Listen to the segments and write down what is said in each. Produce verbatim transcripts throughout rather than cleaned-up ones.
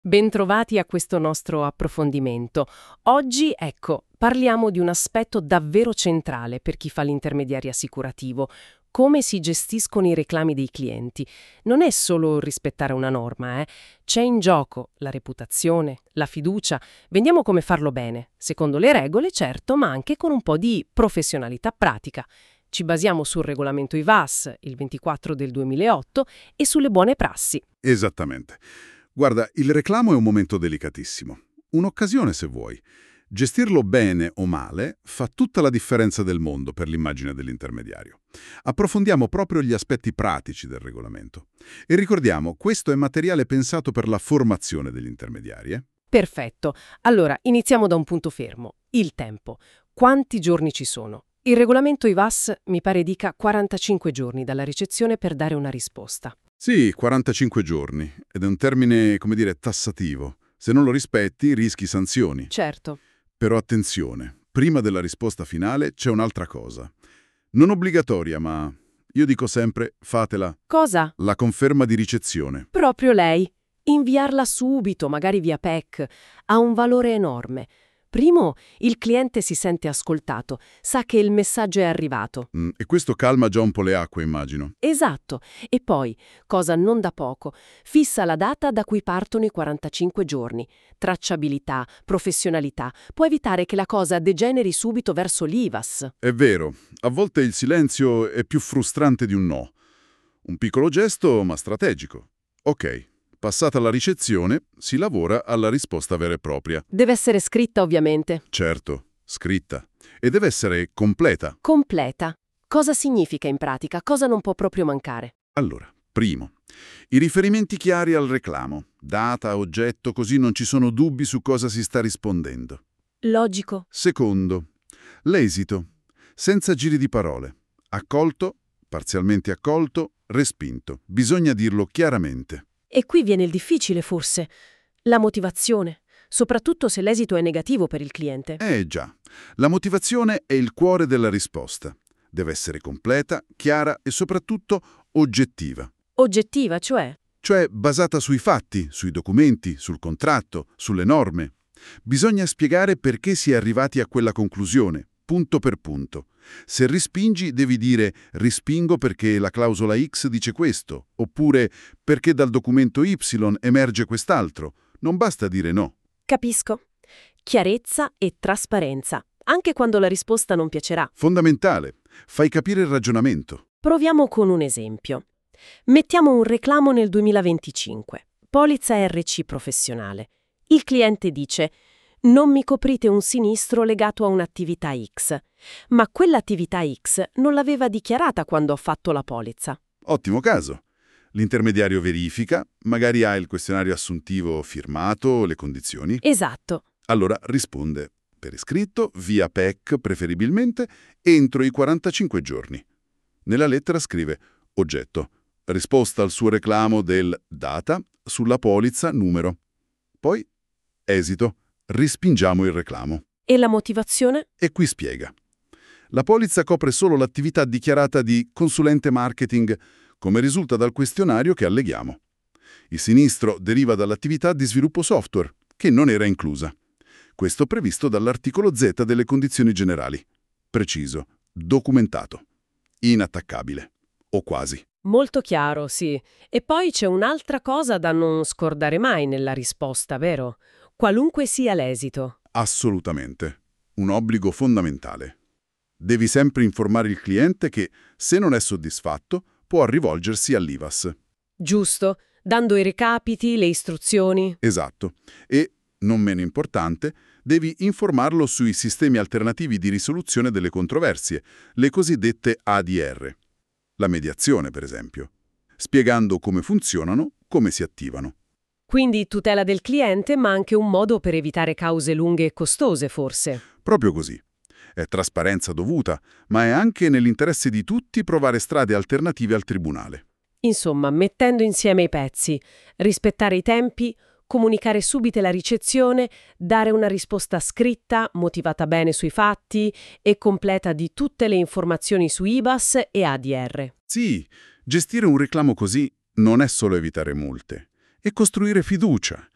Bentrovati a questo nostro approfondimento. Oggi, ecco, parliamo di un aspetto davvero centrale per chi fa l'intermediario assicurativo: come si gestiscono i reclami dei clienti. Non è solo rispettare una norma, eh. C'è in gioco la reputazione, la fiducia. Vediamo come farlo bene, secondo le regole, certo, ma anche con un po' di professionalità pratica. Ci basiamo sul regolamento I V A S, il ventiquattro del duemilaotto, e sulle buone prassi. Esattamente. Guarda, il reclamo è un momento delicatissimo. Un'occasione, se vuoi. Gestirlo bene o male fa tutta la differenza del mondo per l'immagine dell'intermediario. Approfondiamo proprio gli aspetti pratici del regolamento. E ricordiamo, questo è materiale pensato per la formazione degli intermediari. Eh? Perfetto. Allora, iniziamo da un punto fermo: il tempo. Quanti giorni ci sono? Il regolamento I V A S mi pare dica quarantacinque giorni dalla ricezione per dare una risposta. Sì, quarantacinque giorni. Ed è un termine, come dire, tassativo. Se non lo rispetti, rischi sanzioni. Certo. Però attenzione, prima della risposta finale c'è un'altra cosa. Non obbligatoria, ma io dico sempre, fatela. Cosa? La conferma di ricezione. Proprio lei. Inviarla subito, magari via P E C, ha un valore enorme. Primo, il cliente si sente ascoltato, sa che il messaggio è arrivato. Mm, e questo calma già un po' le acque, immagino. Esatto. E poi, cosa non da poco, fissa la data da cui partono i quarantacinque giorni. Tracciabilità, professionalità. Può evitare che la cosa degeneri subito verso l'I V A S. È vero, a volte il silenzio è più frustrante di un no. Un piccolo gesto, ma strategico. Ok, passata la ricezione, si lavora alla risposta vera e propria. Deve essere scritta, ovviamente. Certo, scritta. E deve essere completa. Completa. Cosa significa in pratica? Cosa non può proprio mancare? Allora, primo, i riferimenti chiari al reclamo. Data, oggetto, così non ci sono dubbi su cosa si sta rispondendo. Logico. Secondo, l'esito. Senza giri di parole. Accolto, parzialmente accolto, respinto. Bisogna dirlo chiaramente. E qui viene il difficile, forse. La motivazione, soprattutto se l'esito è negativo per il cliente. Eh già, la motivazione è il cuore della risposta. Deve essere completa, chiara e soprattutto oggettiva. Oggettiva, cioè? Cioè basata sui fatti, sui documenti, sul contratto, sulle norme. Bisogna spiegare perché si è arrivati a quella conclusione, punto per punto. Se respingi devi dire «respingo perché la clausola X dice questo», oppure «perché dal documento Y emerge quest'altro». Non basta dire no. Capisco. Chiarezza e trasparenza, anche quando la risposta non piacerà. Fondamentale. Fai capire il ragionamento. Proviamo con un esempio. Mettiamo un reclamo nel duemilaventicinque. Polizza R C professionale. Il cliente dice: non mi coprite un sinistro legato a un'attività X. Ma quell'attività X non l'aveva dichiarata quando ho fatto la polizza. Ottimo caso. L'intermediario verifica, magari ha il questionario assuntivo firmato, le condizioni. Esatto. Allora risponde, per iscritto, via P E C preferibilmente, entro i quarantacinque giorni. Nella lettera scrive oggetto, risposta al suo reclamo del data sulla polizza numero. Poi esito, respingiamo il reclamo. E la motivazione? E qui spiega. La polizza copre solo l'attività dichiarata di consulente marketing, come risulta dal questionario che alleghiamo. Il sinistro deriva dall'attività di sviluppo software, che non era inclusa. Questo previsto dall'articolo Z delle condizioni generali. Preciso, documentato, inattaccabile, o quasi. Molto chiaro, sì. E poi c'è un'altra cosa da non scordare mai nella risposta, vero? Qualunque sia l'esito. Assolutamente. Un obbligo fondamentale. Devi sempre informare il cliente che, se non è soddisfatto, può rivolgersi all'I V A S. Giusto, dando i recapiti, le istruzioni. Esatto. E, non meno importante, devi informarlo sui sistemi alternativi di risoluzione delle controversie, le cosiddette A D R. La mediazione, per esempio, spiegando come funzionano, come si attivano. Quindi tutela del cliente, ma anche un modo per evitare cause lunghe e costose, forse. Proprio così. È trasparenza dovuta, ma è anche nell'interesse di tutti provare strade alternative al tribunale. Insomma, mettendo insieme i pezzi, rispettare i tempi, comunicare subito la ricezione, dare una risposta scritta, motivata bene sui fatti e completa di tutte le informazioni su I V A S e A D R. Sì, gestire un reclamo così non è solo evitare multe, è costruire fiducia.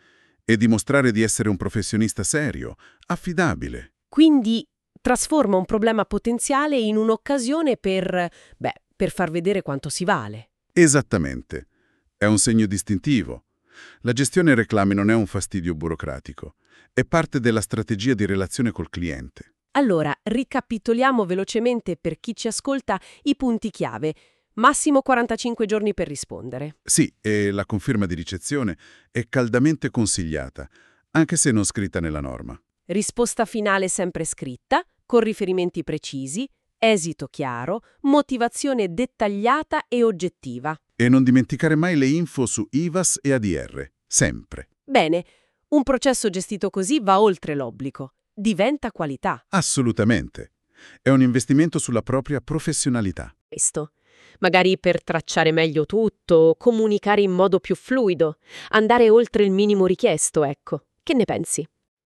e dimostrare di essere un professionista serio, affidabile. Quindi trasforma un problema potenziale in un'occasione per, beh, per far vedere quanto si vale. Esattamente. È un segno distintivo. La gestione reclami non è un fastidio burocratico, è parte della strategia di relazione col cliente. Allora, ricapitoliamo velocemente per chi ci ascolta i punti chiave. Massimo quarantacinque giorni per rispondere. Sì, e la conferma di ricezione è caldamente consigliata, anche se non scritta nella norma. Risposta finale sempre scritta, con riferimenti precisi, esito chiaro, motivazione dettagliata e oggettiva. E non dimenticare mai le info su I V A S e A D R, sempre. Bene, un processo gestito così va oltre l'obbligo. Diventa qualità. Assolutamente. È un investimento sulla propria professionalità. Questo. Magari per tracciare meglio tutto, comunicare in modo più fluido, andare oltre il minimo richiesto, ecco. Che ne pensi?